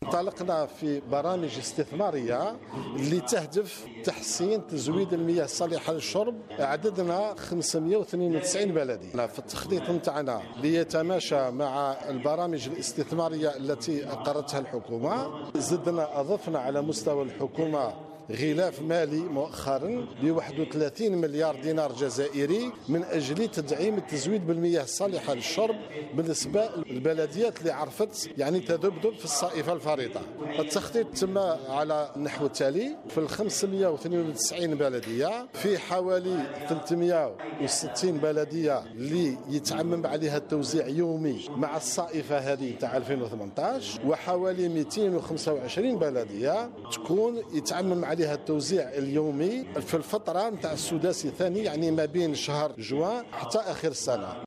انطلقنا في برامج استثمارية اللي تهدف تحسين تزويد المياه الصالحة للشرب. عددنا 592 بلدية. في التخطيط نتاعنا ليتماشى مع البرامج الاستثمارية التي أقرتها الحكومة، أضفنا على مستوى الحكومة غلاف مالي مؤخرا ب 31 مليار دينار جزائري من أجل تدعيم التزويد بالمياه الصالحة للشرب بالنسبة للبلديات اللي عرفت تذبذب في الصائفة الفريطة. التخطيط تم على النحو التالي: في 592 بلدية، في حوالي 360 بلدية اللي يتعمم عليها التوزيع يومي مع الصائفة هذه تاع 2018، وحوالي 225 بلدية تكون يتعمم عليها التوزيع اليومي في الفترة نتاع السداسي الثاني، ما بين شهر جوان حتى آخر السنة.